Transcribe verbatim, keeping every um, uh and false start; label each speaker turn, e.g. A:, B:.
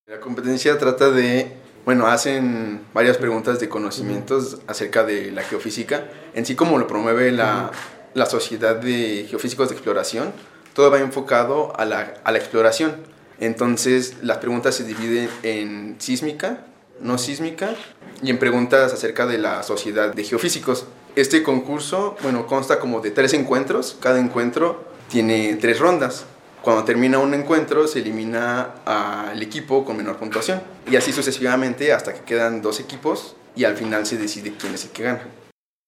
A: La competencia trata de, bueno, hacen varias preguntas de conocimientos acerca de la geofísica, en sí como lo promueve la, la Sociedad de Geofísicos de Exploración, todo va enfocado a la, a la exploración. Entonces las preguntas se dividen en sísmica, no sísmica y en preguntas acerca de la Sociedad de Geofísicos. Este concurso, bueno, consta como de tres encuentros, cada encuentro tiene tres rondas. Cuando termina un encuentro se elimina al equipo con menor puntuación y así sucesivamente hasta que quedan dos equipos y al final se decide quién es el que gana.